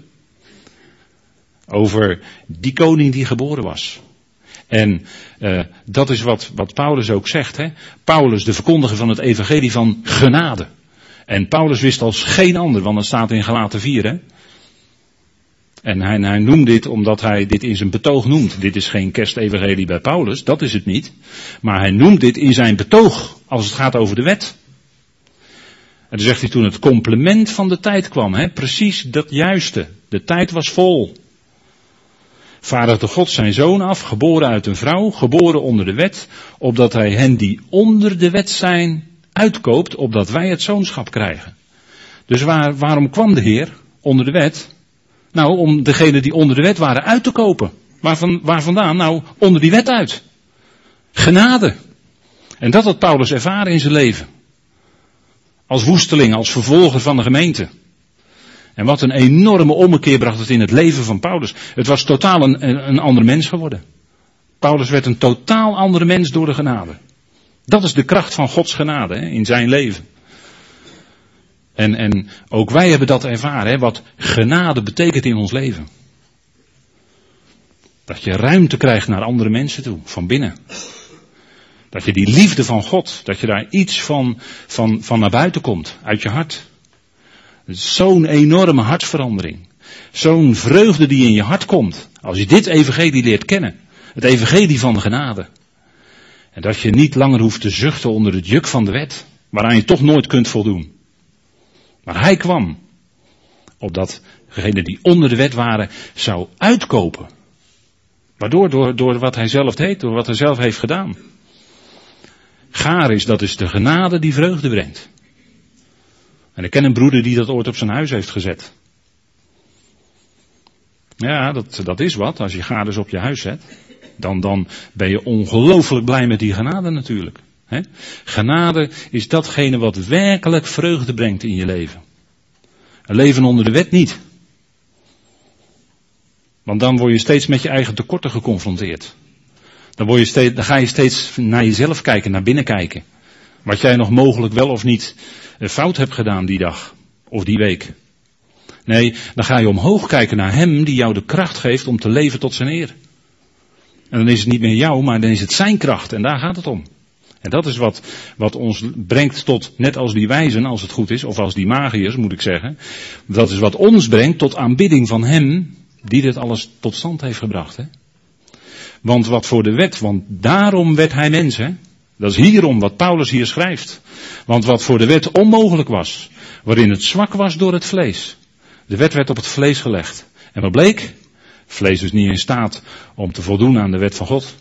Over die koning die geboren was. En dat is wat Paulus ook zegt. Paulus, de verkondiger van het evangelie van genade. En Paulus wist als geen ander, want dat staat in Galaten 4. En hij noemt dit omdat hij dit in zijn betoog noemt. Dit is geen kerstevangelie bij Paulus, dat is het niet. Maar hij noemt dit in zijn betoog als het gaat over de wet. En dan zegt hij toen het complement van de tijd kwam. Precies dat juiste. De tijd was vol. Vaardigde God zijn zoon af, geboren uit een vrouw, geboren onder de wet, opdat hij hen die onder de wet zijn uitkoopt, opdat wij het zoonschap krijgen. Dus waarom kwam de Heer onder de wet? Nou, om degenen die onder de wet waren uit te kopen. Waar vandaan? Nou, onder die wet uit. Genade. En dat had Paulus ervaren in zijn leven. Als woesteling, als vervolger van de gemeente. En wat een enorme ommekeer bracht het in het leven van Paulus. Het was totaal een ander mens geworden. Paulus werd een totaal andere mens door de genade. Dat is de kracht van Gods genade in zijn leven. En ook wij hebben dat ervaren, wat genade betekent in ons leven. Dat je ruimte krijgt naar andere mensen toe, van binnen. Dat je die liefde van God, dat je daar iets van naar buiten komt, uit je hart. Zo'n enorme hartsverandering. Zo'n vreugde die in je hart komt, als je dit evangelie leert kennen. Het evangelie van de genade. En dat je niet langer hoeft te zuchten onder het juk van de wet, waaraan je toch nooit kunt voldoen. Maar hij kwam, opdat degenen die onder de wet waren, zou uitkopen. Waardoor? Door wat hij zelf deed, door wat hij zelf heeft gedaan. Charis, dat is de genade die vreugde brengt. En ik ken een broeder die dat ooit op zijn huis heeft gezet. Ja, dat is wat, als je charis op je huis zet. Dan ben je ongelooflijk blij met die genade natuurlijk. He? Genade is datgene wat werkelijk vreugde brengt in je leven. Een leven onder de wet niet. Want dan word je steeds met je eigen tekorten geconfronteerd. Dan ga je steeds naar jezelf kijken, naar binnen kijken. Wat jij nog mogelijk wel of niet fout hebt gedaan die dag of die week. Nee, dan ga je omhoog kijken naar hem die jou de kracht geeft om te leven tot zijn eer. En dan is het niet meer jou, maar dan is het zijn kracht. En daar gaat het om. En dat is wat ons brengt tot, net als die wijzen, als het goed is, of als die magiërs moet ik zeggen. Dat is wat ons brengt tot aanbidding van hem die dit alles tot stand heeft gebracht. Hè? Want wat voor de wet, want daarom werd hij mens. Hè? Dat is hierom wat Paulus hier schrijft. Want wat voor de wet onmogelijk was, waarin het zwak was door het vlees. De wet werd op het vlees gelegd. En wat bleek? Vlees is niet in staat om te voldoen aan de wet van God.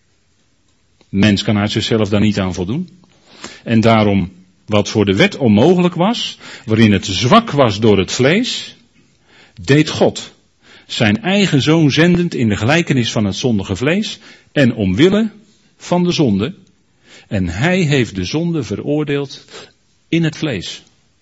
Mens kan uit zichzelf daar niet aan voldoen. En daarom, wat voor de wet onmogelijk was, waarin het zwak was door het vlees, deed God zijn eigen zoon zendend in de gelijkenis van het zondige vlees en omwille van de zonde. En hij heeft de zonde veroordeeld in het vlees.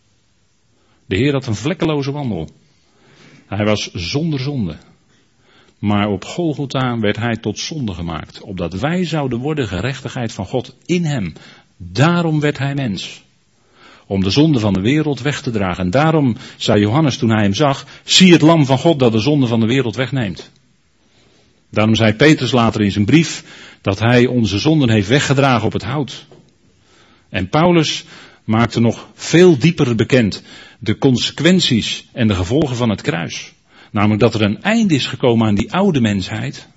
De Heer had een vlekkeloze wandel. Hij was zonder zonde. Maar op Golgotha werd hij tot zonde gemaakt, opdat wij zouden worden gerechtigheid van God in hem. Daarom werd hij mens. Om de zonde van de wereld weg te dragen. En daarom zei Johannes toen hij hem zag, zie het lam van God dat de zonde van de wereld wegneemt. Daarom zei Petrus later in zijn brief dat hij onze zonden heeft weggedragen op het hout. En Paulus maakte nog veel dieper bekend de consequenties en de gevolgen van het kruis. Namelijk dat er een einde is gekomen aan die oude mensheid.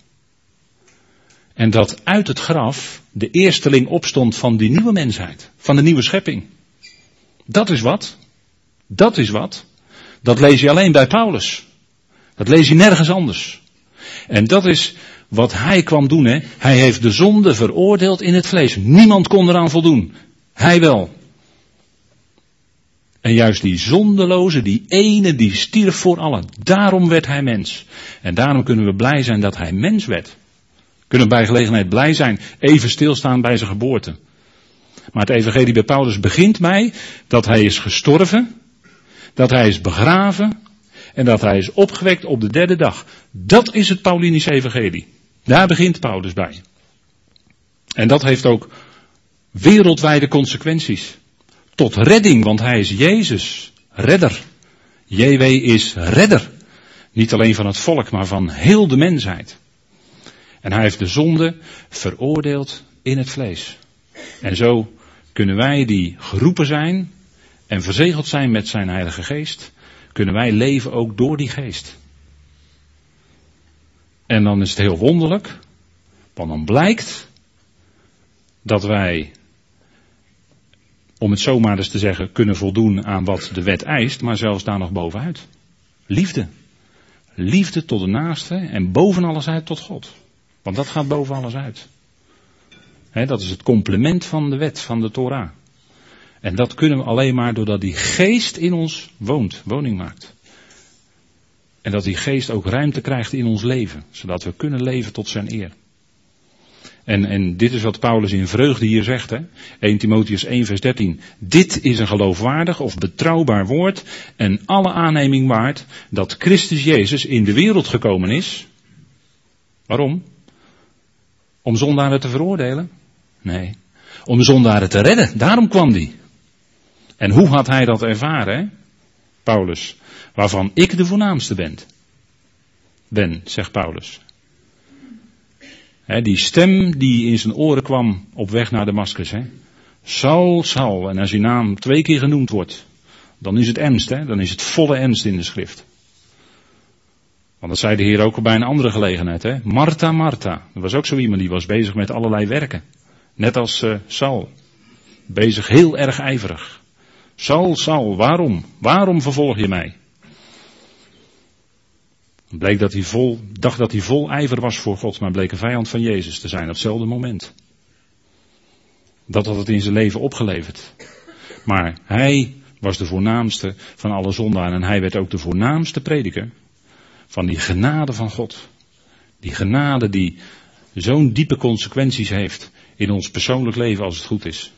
En dat uit het graf de eersteling opstond van die nieuwe mensheid. Van de nieuwe schepping. Dat is wat. Dat is wat. Dat lees je alleen bij Paulus. Dat lees je nergens anders. En dat is wat hij kwam doen. Hè. Hij heeft de zonde veroordeeld in het vlees. Niemand kon eraan voldoen. Hij wel. En juist die zondeloze, die ene, die stierf voor allen. Daarom werd hij mens. En daarom kunnen we blij zijn dat hij mens werd. Kunnen bij gelegenheid blij zijn, even stilstaan bij zijn geboorte. Maar het evangelie bij Paulus begint bij dat hij is gestorven, dat hij is begraven en dat hij is opgewekt op de derde dag. Dat is het Paulinische evangelie. Daar begint Paulus bij. En dat heeft ook wereldwijde consequenties. Tot redding, want hij is Jezus, redder. JW is redder. Niet alleen van het volk, maar van heel de mensheid. En hij heeft de zonde veroordeeld in het vlees. En zo kunnen wij die geroepen zijn en verzegeld zijn met zijn Heilige Geest, kunnen wij leven ook door die Geest. En dan is het heel wonderlijk, want dan blijkt dat wij, om het zomaar eens te zeggen, kunnen voldoen aan wat de wet eist, maar zelfs daar nog bovenuit. Liefde. Liefde tot de naaste en boven alles uit tot God. Want dat gaat boven alles uit. Dat is het complement van de wet, van de Torah. En dat kunnen we alleen maar doordat die geest in ons woont, woning maakt. En dat die geest ook ruimte krijgt in ons leven. Zodat we kunnen leven tot zijn eer. En dit is wat Paulus in vreugde hier zegt. Hè? 1 Timotheüs 1 vers 13. Dit is een geloofwaardig of betrouwbaar woord. En alle aanneming waard dat Christus Jezus in de wereld gekomen is. Waarom? Om zondaren te veroordelen? Nee. Om zondaren te redden. Daarom kwam hij. En hoe had hij dat ervaren? Hè? Paulus. Waarvan ik de voornaamste ben, zegt Paulus. Die stem die in zijn oren kwam op weg naar Damascus. Saul, Saul. En als je naam 2 keer genoemd wordt, dan is het ernst. Dan is het volle ernst in de schrift. Want dat zei de Heer ook al bij een andere gelegenheid. Martha, Martha. Er was ook zo iemand die was bezig met allerlei werken. Net als Saul. Bezig heel erg ijverig. Saul, Saul, waarom? Waarom vervolg je mij? Het bleek dat hij dacht dat hij vol ijver was voor God, maar bleek een vijand van Jezus te zijn op hetzelfde moment. Dat had het in zijn leven opgeleverd. Maar hij was de voornaamste van alle zondaren en hij werd ook de voornaamste prediker van die genade van God. Die genade die zo'n diepe consequenties heeft in ons persoonlijk leven als het goed is.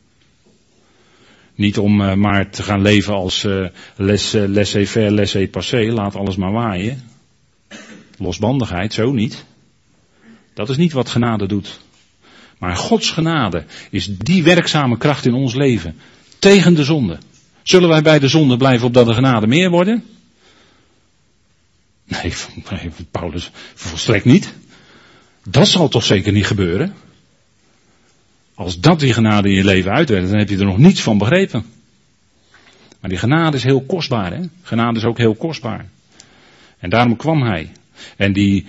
Niet om maar te gaan leven als laissez-faire, laissez-passer, laat alles maar waaien. Losbandigheid, zo niet. Dat is niet wat genade doet. Maar Gods genade is die werkzame kracht in ons leven tegen de zonde. Zullen wij bij de zonde blijven opdat de genade meer worden? Nee, Paulus, volstrekt niet. Dat zal toch zeker niet gebeuren? Als dat die genade in je leven uitwerkt, dan heb je er nog niets van begrepen. Maar die genade is heel kostbaar, hè? Genade is ook heel kostbaar. En daarom kwam hij. En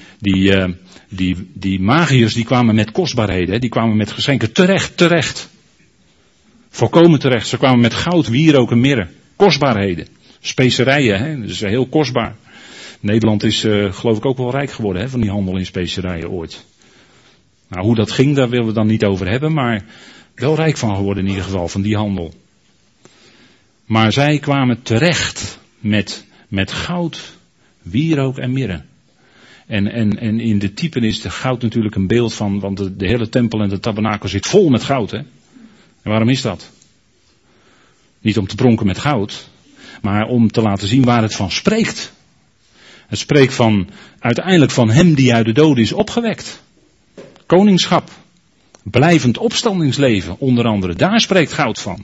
die magiërs die kwamen met kostbaarheden, hè? Die kwamen met geschenken terecht. Volkomen terecht. Ze kwamen met goud, wierook en mirre. Kostbaarheden. Specerijen, hè? Dat is heel kostbaar. Nederland is geloof ik ook wel rijk geworden, hè? Van die handel in specerijen ooit. Nou, hoe dat ging, daar willen we het dan niet over hebben, maar wel rijk van geworden in ieder geval, van die handel. Maar zij kwamen terecht met goud, wierook en mirre. En in de typen is de goud natuurlijk een beeld van, want de hele tempel en de tabernakel zit vol met goud, hè. En waarom is dat? Niet om te pronken met goud, maar om te laten zien waar het van spreekt. Het spreekt uiteindelijk van hem die uit de doden is opgewekt. Koningschap, blijvend opstandingsleven, onder andere, daar spreekt goud van.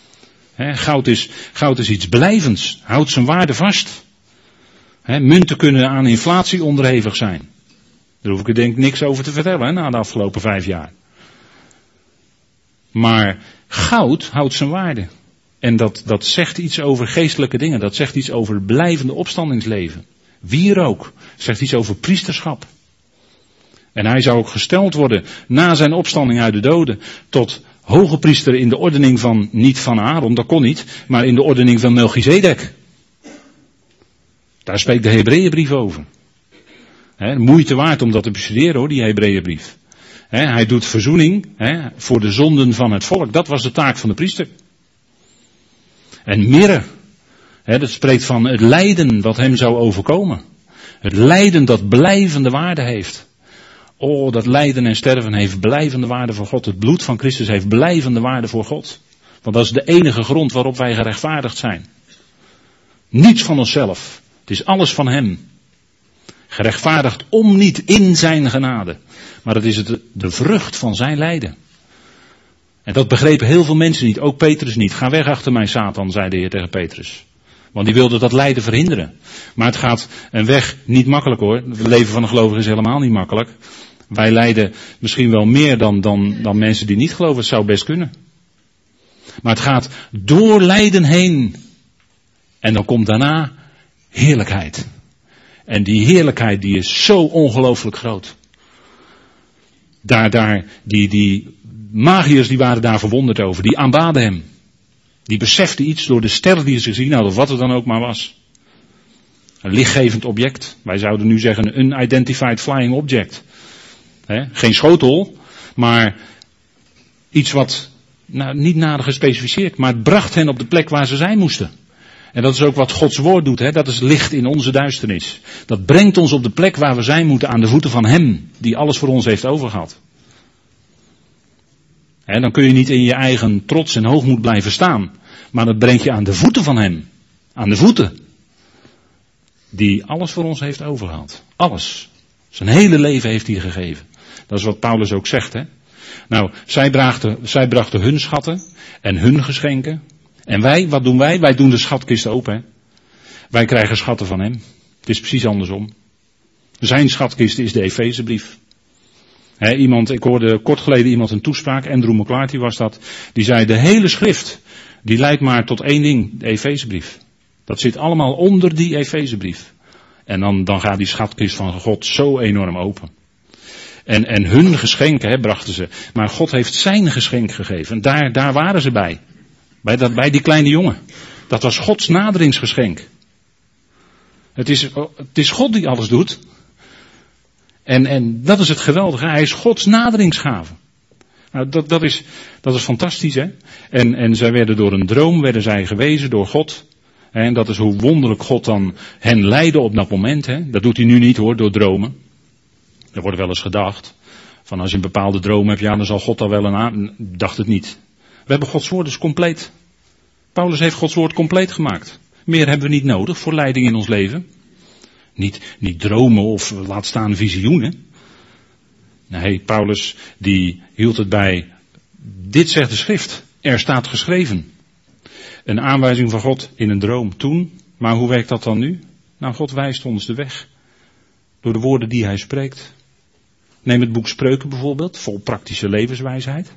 Goud is iets blijvends, houdt zijn waarde vast. Munten kunnen aan inflatie onderhevig zijn. Daar hoef ik er denk ik niks over te vertellen na de afgelopen 5 jaar. Maar goud houdt zijn waarde. En dat zegt iets over geestelijke dingen, dat zegt iets over blijvende opstandingsleven. Wierook zegt iets over priesterschap. En hij zou ook gesteld worden na zijn opstanding uit de doden tot hoge priester in de ordening van, niet van Aaron, dat kon niet, maar in de ordening van Melchizedek. Daar spreekt de Hebreeënbrief over. Moeite waard om dat te bestuderen hoor, die Hebreeënbrief. Hij doet verzoening voor de zonden van het volk, dat was de taak van de priester. En mirre, dat spreekt van het lijden wat hem zou overkomen. Het lijden dat blijvende waarde heeft. Oh, dat lijden en sterven heeft blijvende waarde voor God. Het bloed van Christus heeft blijvende waarde voor God. Want dat is de enige grond waarop wij gerechtvaardigd zijn. Niets van onszelf. Het is alles van hem. Gerechtvaardigd om niet in zijn genade. Maar het is de vrucht van zijn lijden. En dat begrepen heel veel mensen niet. Ook Petrus niet. Ga weg achter mij, Satan, zei de Heer tegen Petrus. Want die wilde dat lijden verhinderen. Maar het gaat een weg niet makkelijk hoor. Het leven van een gelovige is helemaal niet makkelijk. Wij lijden misschien wel meer dan mensen die niet geloven. Het zou best kunnen. Maar het gaat door lijden heen. En dan komt daarna heerlijkheid. En die heerlijkheid die is zo ongelooflijk groot. Die magiërs die waren daar verwonderd over. Die aanbaden hem. Die beseften iets door de ster die ze gezien hadden, of wat het dan ook maar was. Een lichtgevend object. Wij zouden nu zeggen een unidentified flying object. Geen schotel, maar iets wat niet nader gespecificeerd, maar het bracht hen op de plek waar ze zijn moesten. En dat is ook wat Gods woord doet, hè? Dat is licht in onze duisternis. Dat brengt ons op de plek waar we zijn moeten, aan de voeten van Hem, die alles voor ons heeft overgehad. Hè, dan kun je niet in je eigen trots en hoogmoed blijven staan. Maar dat brengt je aan de voeten van Hem. Aan de voeten. Die alles voor ons heeft overgehad. Alles. Zijn hele leven heeft hij gegeven. Dat is wat Paulus ook zegt, hè. Nou, zij brachten hun schatten en hun geschenken. En wij, wat doen wij? Wij doen de schatkist open, hè. Wij krijgen schatten van Hem. Het is precies andersom. Zijn schatkist is de Efezebrief. Ik hoorde kort geleden iemand een toespraak, Andrew McClarty was dat, die zei de hele schrift, die leidt maar tot één ding, de Efezebrief. Dat zit allemaal onder die Efezebrief. En dan gaat die schatkist van God zo enorm open. En hun geschenken brachten ze. Maar God heeft zijn geschenk gegeven. Daar waren ze bij. Bij die kleine jongen. Dat was Gods naderingsgeschenk. Het is God die alles doet. En dat is het geweldige. Hij is Gods naderingsgave. Nou, dat is fantastisch, hè. En zij werden door een droom gewezen door God. En dat is hoe wonderlijk God dan hen leidde op dat moment. Hè. Dat doet hij nu niet hoor, door dromen. Er wordt wel eens gedacht. Van als je een bepaalde droom hebt, ja dan zal God daar wel aan. Dacht het niet. We hebben Gods woord dus compleet. Paulus heeft Gods woord compleet gemaakt. Meer hebben we niet nodig voor leiding in ons leven. Niet dromen of laat staan visioenen. Nee, Paulus die hield het bij. Dit zegt de schrift. Er staat geschreven. Een aanwijzing van God in een droom toen. Maar hoe werkt dat dan nu? Nou, God wijst ons de weg. Door de woorden die hij spreekt. Neem het boek Spreuken bijvoorbeeld. Vol praktische levenswijsheid.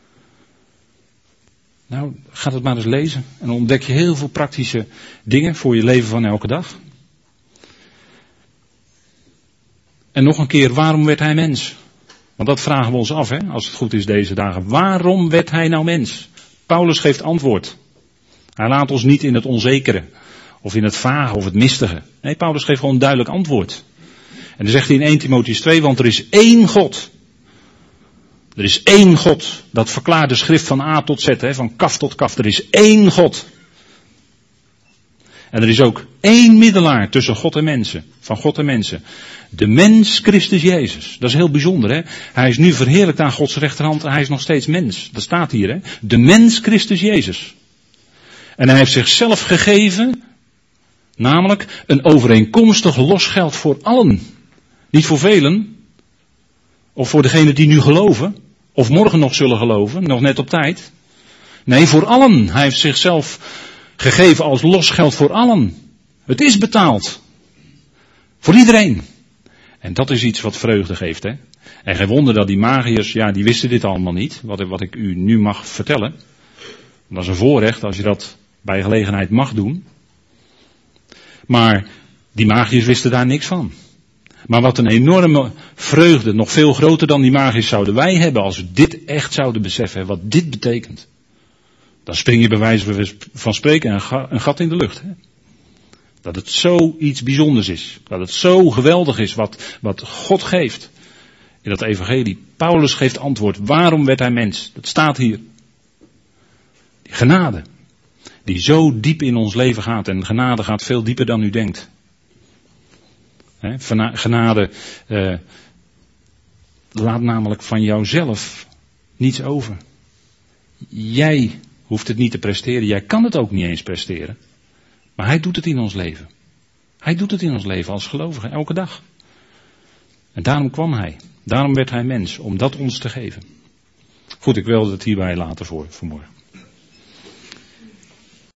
Nou, ga het maar eens lezen. En dan ontdek je heel veel praktische dingen voor je leven van elke dag. En nog een keer, waarom werd hij mens? Want dat vragen we ons af, hè, als het goed is deze dagen. Waarom werd hij nou mens? Paulus geeft antwoord. Hij laat ons niet in het onzekere. Of in het vage of het mistige. Nee, Paulus geeft gewoon een duidelijk antwoord. En dan zegt hij in 1 Timotheüs 2, want er is één God. Er is één God. Dat verklaart de schrift van A tot Z, hè, van kaf tot kaf. Er is één God. En er is ook één middelaar tussen God en mensen. Van God en mensen. De mens Christus Jezus. Dat is heel bijzonder, hè. Hij is nu verheerlijkt aan Gods rechterhand en hij is nog steeds mens. Dat staat hier, hè. De mens Christus Jezus. En hij heeft zichzelf gegeven, namelijk een overeenkomstig losgeld voor allen. Niet voor velen, of voor degenen die nu geloven, of morgen nog zullen geloven, nog net op tijd. Nee, voor allen. Hij heeft zichzelf gegeven als losgeld voor allen. Het is betaald. Voor iedereen. En dat is iets wat vreugde geeft, hè. En geen wonder dat die magiërs, ja, die wisten dit allemaal niet, wat ik u nu mag vertellen. Dat is een voorrecht als je dat bij gelegenheid mag doen. Maar die magiërs wisten daar niks van. Maar wat een enorme vreugde, nog veel groter dan die magiërs zouden wij hebben als we dit echt zouden beseffen, wat dit betekent. Dan spring je bij wijze van spreken een gat in de lucht. Hè? Dat het zo iets bijzonders is. Dat het zo geweldig is wat God geeft. In dat evangelie. Paulus geeft antwoord. Waarom werd hij mens? Dat staat hier. Die genade. Die zo diep in ons leven gaat. En genade gaat veel dieper dan u denkt. Genade laat namelijk van jouzelf niets over. Jij hoeft het niet te presteren. Jij kan het ook niet eens presteren. Maar hij doet het in ons leven. Hij doet het in ons leven als gelovige, elke dag. En daarom kwam hij. Daarom werd hij mens, om dat ons te geven. Goed, ik wilde het hierbij laten voor vanmorgen.